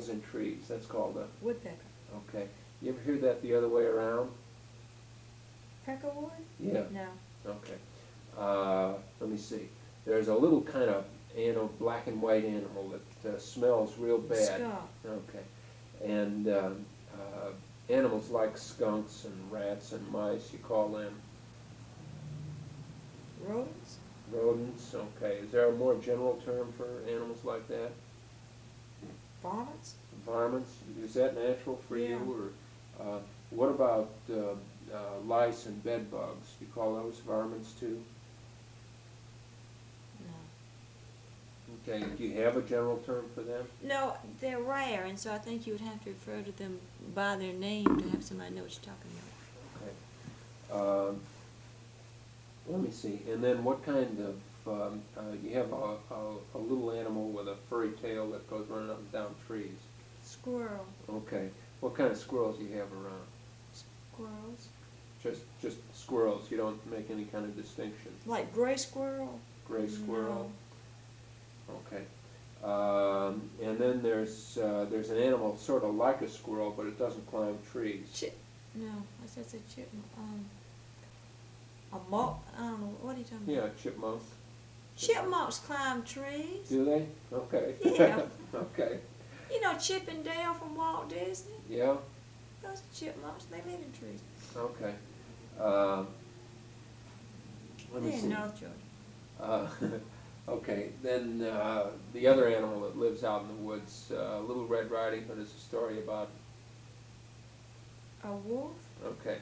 builds in trees. That's called a, Woodpecker. okay. You ever hear that the other way around? Peckerwood? Yeah. No. Okay. Let me see. There's a little kind of black and white animal that smells real bad. Skunk. Okay. And animals like skunks and rats and mice, you call them Rodents? rodents. Okay. Is there a more general term for animals like that? Varmints? Varmints. Is that natural for Yeah. you? Or what about lice and bed bugs? Do you call those varmints too? No. Okay. Do you have a general term for them? No, they're rare, and so I think you would have to refer to them by their name to have somebody know what you're talking about. Okay. Let me see. And then what kind of, you have a little animal with a furry tail that goes running up and down trees. Squirrel. Okay. What kind of squirrels do you have around? Squirrels. Just squirrels. You don't make any kind of distinction. Like gray squirrel? Gray squirrel. No. Okay. And then there's an animal sort of like a squirrel, but it doesn't climb trees. No, I said chipmunk. A moth? I don't know. What are you talking about? Yeah, chipmunk. Chipmunks climb trees. Do they? Okay. Yeah. Okay. You know Chip and Dale from Walt Disney? Yeah. Those are chipmunks. They live in trees. Okay. Let me They're see. in North Georgia. Okay, then the other animal that lives out in the woods, Little Red Riding Hood, is a story about. A wolf? Okay.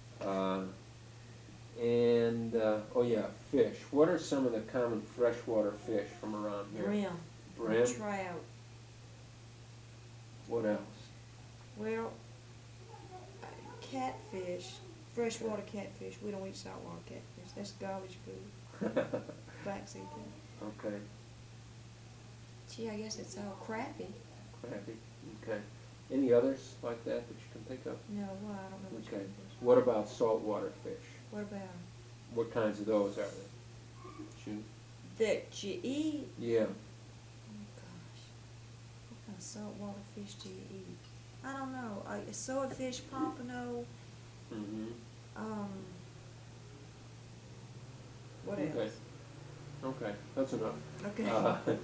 Oh yeah, fish. What are some of the common freshwater fish from around here? Brim. Brim? Trout. What else? Well, catfish. Freshwater catfish. We don't eat saltwater catfish. That's garbage food. Black-sea food. Okay. Gee, I guess it's all crappie. Crappie. Okay. Any others like that that you can think of? No, well, I don't know what Okay. you fish. What about saltwater fish? What about 'em? What kinds of those are there? That you eat? Yeah. Oh, gosh. What kind of saltwater fish do you eat? I don't know. Swordfish, pompano, Mm-hmm. what Okay. else? Okay, that's enough. Okay.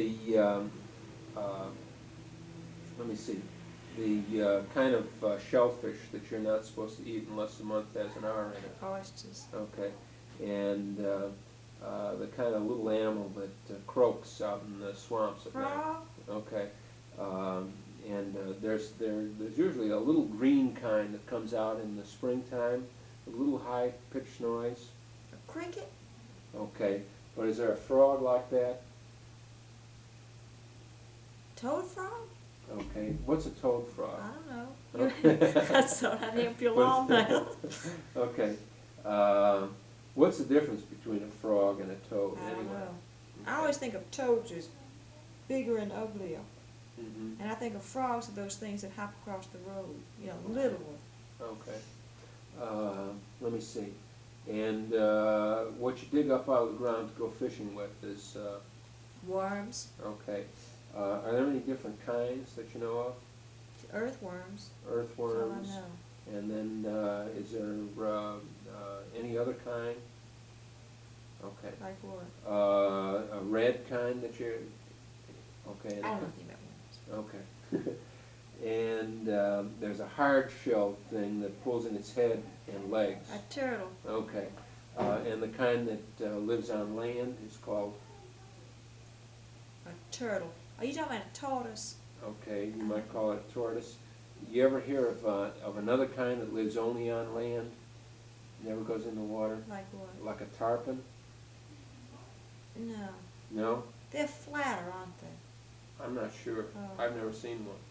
Let me see. The kind of shellfish that you're not supposed to eat unless the month has an R in it. Oysters. Okay. And the kind of little animal that croaks out in the swamps at night. Frog? Okay. There's usually a little green kind that comes out in the springtime, a little high-pitched noise. A cricket? Okay. But is there a frog like that? Toad frog? Okay. What's a toad frog? I don't know. Okay. I thought I'd help you along now. Okay. What's the difference between a frog and a toad I don't anyway? know. I always think of toads as bigger and uglier. Mm-hmm. And I think of frogs as those things that hop across the road. You know, little ones. Okay. Let me see. And what you dig up out of the ground to go fishing with is, Worms. okay. Are there any different kinds that you know of? Earthworms. Earthworms. That's all I know. And then is there any other kind? Okay. Like what? A red kind that you, okay. I don't know anything about worms. Okay. And there's a hard shell thing that pulls in its head and legs. A turtle. Okay. And the kind that lives on land is called? A turtle. Are you talking about a tortoise? Okay, you might call it a tortoise. You ever hear of another kind that lives only on land? Never goes in the water? Like what? Like a tarpon? No. No? They're flatter, aren't they? I'm not sure. Oh. I've never seen one.